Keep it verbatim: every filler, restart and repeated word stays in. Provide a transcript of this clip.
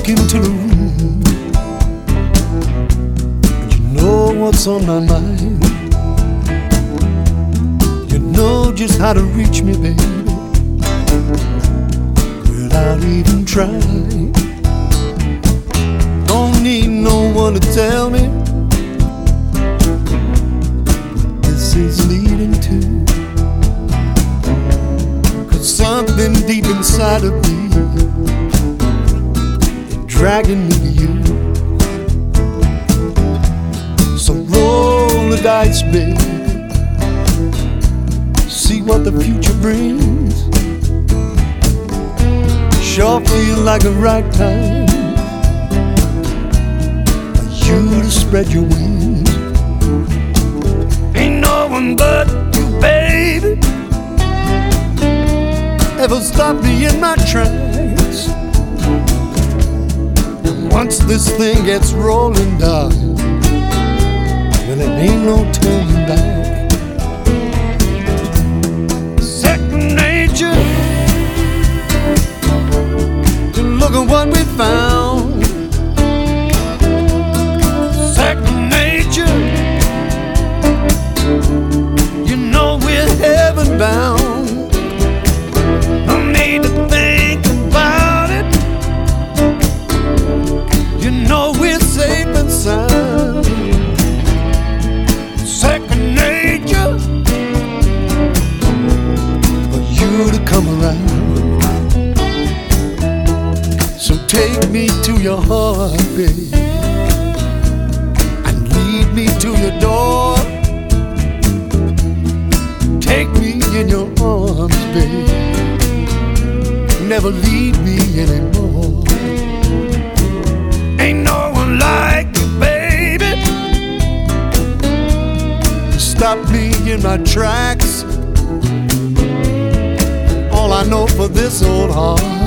into the room. You know what's on my mind. You know just how to reach me, baby, without even trying. Don't need no one to tell me this is leading to, 'cause something deep inside of me is dragging me to you. So roll the dice, baby, see what the future brings. Sure feel like the right time for you to spread your wings. Ain't no one but you, baby, ever stop me in my tracks. And once this thing gets rolling down, well, it ain't no turning back. Second nature, to look at what we found. Second nature, you know we're heaven bound. No need to think about it, you know we're safe and sound. Second nature, for you to come around. So take me to your heart, babe, and lead me to your door. Take me in your arms, babe, never leave me anymore. Ain't no one like you, baby, stop me in my tracks. All I know for this old heart